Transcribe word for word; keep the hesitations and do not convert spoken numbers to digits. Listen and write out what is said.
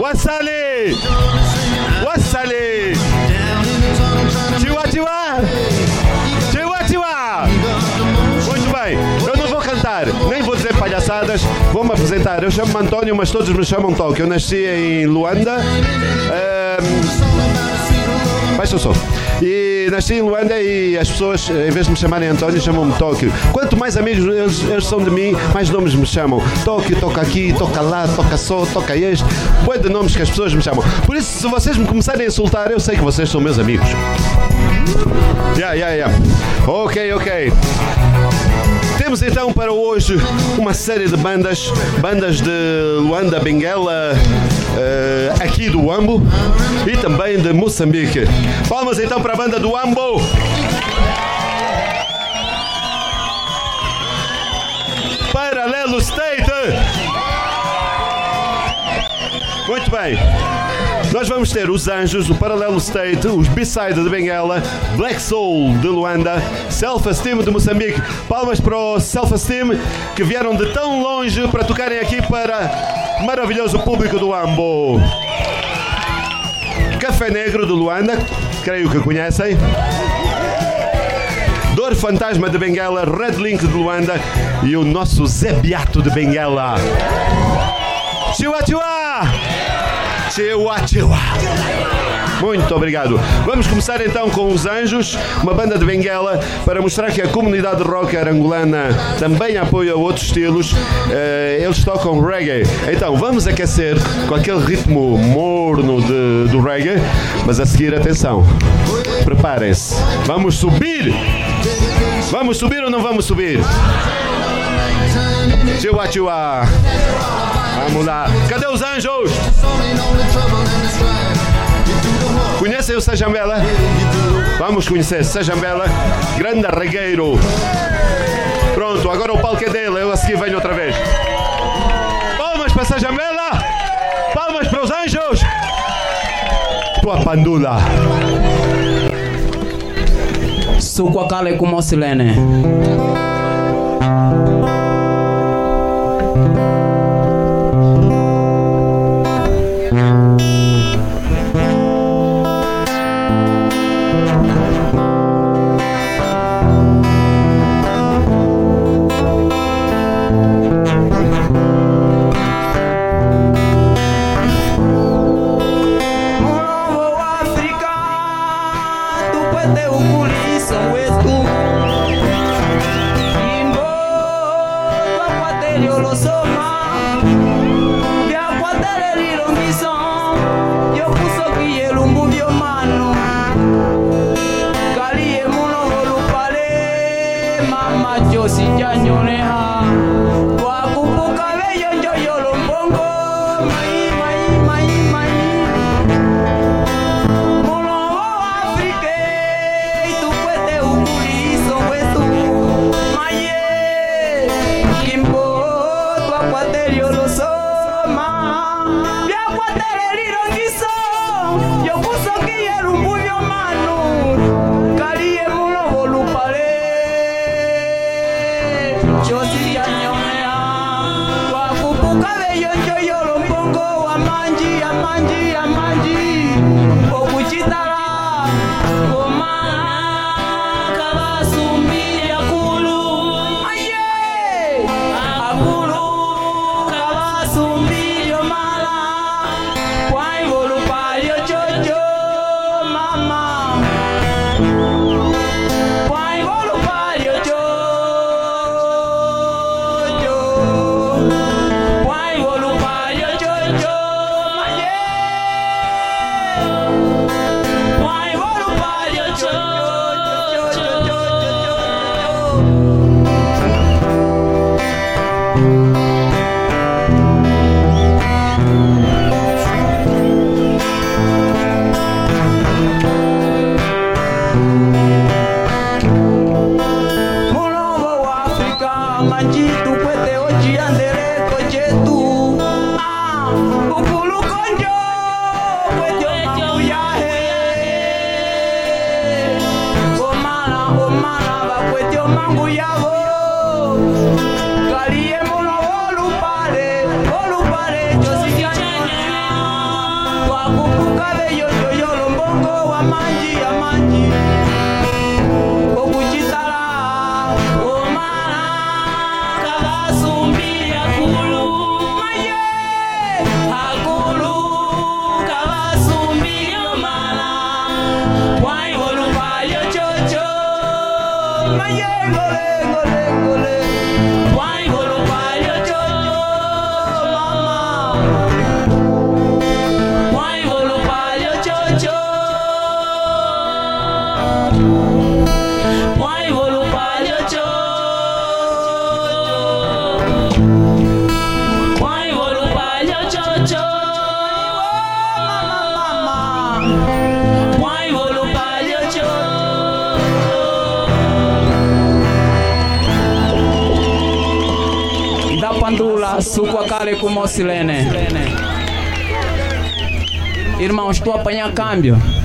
Wasali! Wasali! Tiwa, tiwa! Tiwa, tiwa! Muito bem, eu não vou cantar, nem vou dizer palhaçadas, vou-me apresentar. Eu chamo-me António, mas todos me chamam Tóquio. Eu nasci em Luanda. Um... Baixa o som. E nasci em Luanda e as pessoas, em vez de me chamarem António, chamam-me Tóquio. Quanto mais amigos eles, eles são de mim, mais nomes me chamam. Tóquio, toca aqui, toca lá, toca só, toca este. Bué de nomes que as pessoas me chamam. Por isso, se vocês me começarem a insultar, eu sei que vocês são meus amigos. Yeah, yeah, yeah. Ok, ok. Temos então para hoje uma série de bandas, bandas de Luanda, Benguela, uh, aqui do Huambo e também de Moçambique. Palmas então para a banda do Huambo. Paralelo State. Muito bem. Nós vamos ter os Anjos, o Paralelo State, os B-Side de Benguela, Black Soul de Luanda, Self Esteem de Moçambique. Palmas para o Self Esteem que vieram de tão longe para tocarem aqui para o maravilhoso público do Huambo. Café Negro de Luanda, creio que conhecem. Dor Fantasma de Benguela, Red Link de Luanda e o nosso Zé Beato de Benguela. Chiua, chiua! Chiua, chiua! Muito obrigado. Vamos começar então com os Anjos, uma banda de Benguela, para mostrar que a comunidade rock angolana também apoia outros estilos. Uh, eles tocam reggae. Então vamos aquecer com aquele ritmo morno de, do reggae, mas a seguir, atenção, preparem-se. Vamos subir! Vamos subir ou não vamos subir? Chiua, chiua! Vamos lá. Cadê os Anjos? Conhecem o Sajambela? Vamos conhecer Sajambela, grande regueiro. Pronto, agora o palco é dele. Eu a seguir venho outra vez. Palmas para Sajambela. Palmas para os Anjos. Tua pandula. Sukwakale kumosilene. Pandula, suco a cale com o Silene. Irmãos, estou a apanhar câmbio.